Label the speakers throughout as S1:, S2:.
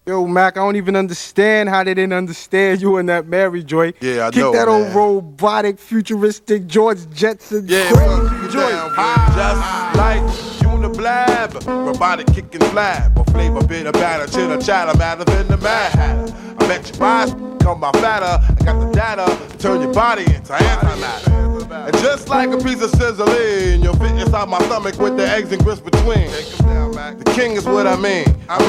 S1: Yo, Mac, I don't even understand how they didn't understand you in that Mary joint.
S2: Yeah, I
S1: Kick
S2: know,
S1: that old
S2: man.
S1: robotic, futuristic George Jetson
S2: Yeah,
S1: crazy joint.
S2: just like Uniblab, robotic kicking flab, or flavor bit of batter, chitter chatter, matter than the Mad Hatter. I bet your eyes come by fatter. I got the data to turn your body into antimatter. And just like a piece of sizzling, you'll fit inside my stomach with the eggs and grits between. The king is what I mean.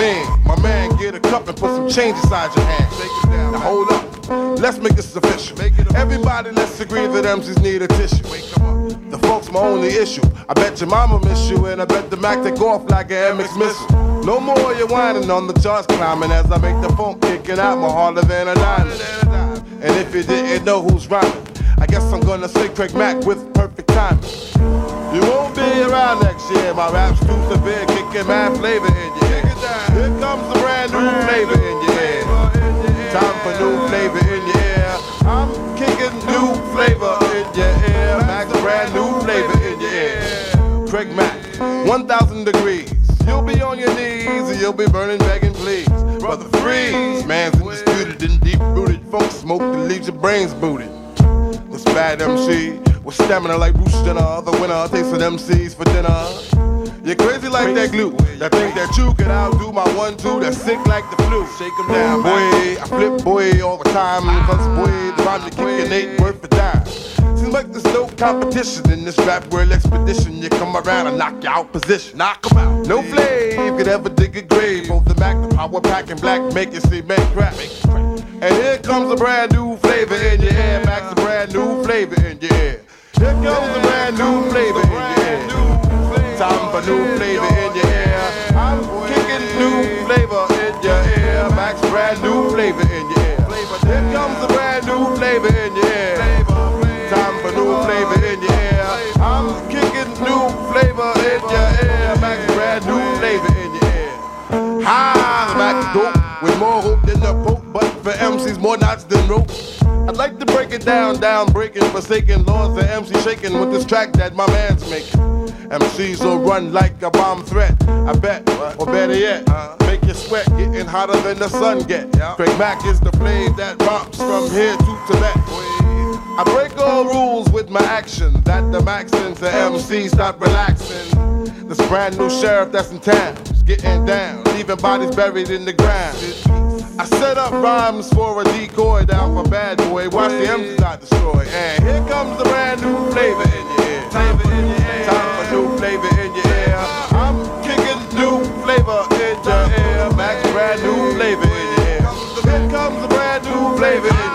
S2: My man, get a cup and put some change inside your hand. Now hold up, let's make this official. Everybody, let's agree that MCs need a tissue. The folks my only issue. I bet your mama miss you, and I bet the Mac take off like an MX missile. No more you whining on the charts climbing as I make the funk kicking out more harder than a diamond. And if you didn't know who's rhyming, I guess I'm gonna say Craig Mack with perfect timing. You won't be around next year. My rap's too severe, kicking mad flavor in your ear. Here comes the brand new flavor in your ear. Time for new flavor in your ear. I'm kicking new flavor in your ear. Max, brand new flavor in your ear. Craig Mack, 1,000 degrees. You'll be on your knees and you'll be burning, begging, please. Brother Freeze, man's undisputed and deep-rooted funk smoke that leaves your brains booted. This bad MC with stamina like Bruce Jenner, the winner tasting MCs for dinner. You're crazy like that glue. That think that you can outdo my 1-2 that's sick like the flu. Shake 'em down, boy. I flip, boy, all the time. Cause, boy, the rhyme you're kicking ain't worth a dime. Seems like there's no competition in this rap world expedition. You come around and knock you out position. Knock 'em out. No flame could ever dig a grave. Both the Mac, the power pack, and black make it cement crack. And here comes a brand new flavor in your ear. Max, a brand new flavor in your ear. Here comes a brand new flavor in your ear. Time for new flavor in your ear. I'm kicking new flavor in your ear. Max, brand new flavor in your ear. Here comes a brand new flavor in your ear. Time for new flavor in your ear. I'm kicking new flavor in your ear. Max, brand new flavor in your ear. Ha, Max dope with more hope than the Pope, but for MCs more knots than rope. I'd like to break it down, breaking, forsaken laws of MC shaking with this track that my man's making. MCs will run like a bomb threat, I bet, or better yet, make you sweat, getting hotter than the sun get. Craig Mack is the flame that romps from here to Tibet. I break all rules with my action, that the Max sends the MC stop relaxing. This brand new sheriff that's in town is getting down, leaving bodies buried in the ground. I set up rhymes for a decoy down for bad boy. Watch the MCs not destroy. And here comes the brand new flavor in your ear. Time for new flavor in your ear. I'm kicking new flavor in your ear. Max, brand new flavor in your ear. Here comes the brand new flavor in your ear.